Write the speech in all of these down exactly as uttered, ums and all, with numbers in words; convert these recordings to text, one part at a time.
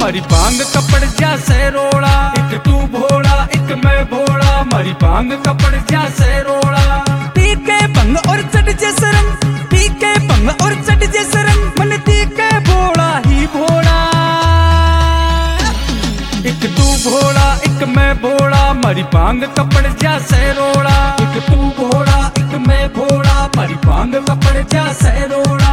मारी भांग कपड़ जा से रोड़ा। एक तू भोला एक मैं भोला, मारी भांग कपड़ जा से रोड़ा। पी के भंग और चढ़ जे सरंग, पी के भंग और चढ़ जे सरंग, मन ती के भोला ही भोला। एक तू भोला एक मैं भोला, मारी भांग कपड़ जा से रोड़ा। एक तू भोला एक मैं भोला, मारी भांग कपड़ जा से रोड़ा।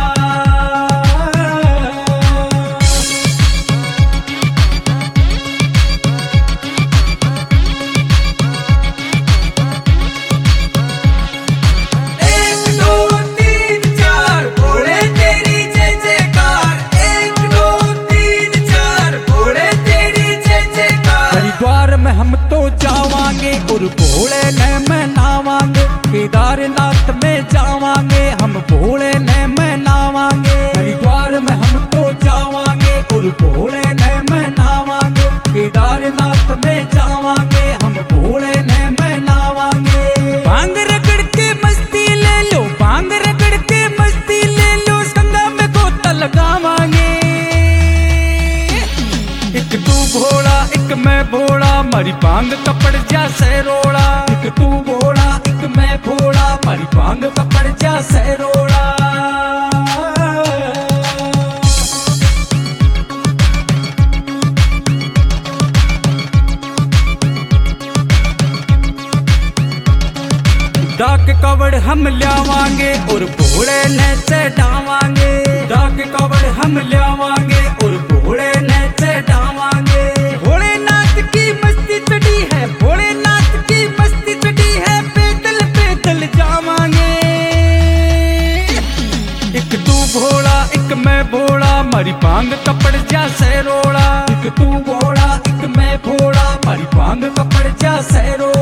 में हम तो जावांगे और भोले ने मनावांगे, केदारनाथ में जावांगे हम भोले ने मनावांगे। हरिद्वार में हम तो जावांगे और भोले ने मनावांगे, केदारनाथ में जावांगे हम भोले ने मनावांगे। भांग रगड़ के मस्ती ले लो, भांग रगड़ के मस्ती ले लो, संगा में गोता लगावांगे। एक तू भोला एक मैं भोला, मारी भांग कपड़ जा से रोड़ा। एक तू भोला एक मैं भोला, मारी भांग कपड़ जा से रोड़ा। डाक कवड़ हम ल्यावांगे और भोले ने चढ़ावांगे। डाक कवड़ हम ल्यावांगे और भोले ने चढ़ावांगे। भोलेनाथ की मस्ती चढ़ी है, भोलेनाथ की मस्ती चढ़ी है, पैदल पैदल जावांगे। एक तू भोला एक मैं भोला, मारी भांग कपड़ जा से रोड़ा। एक तू भोला एक मैं भोला, मारी भांग कपड़ जा से रोड़ा।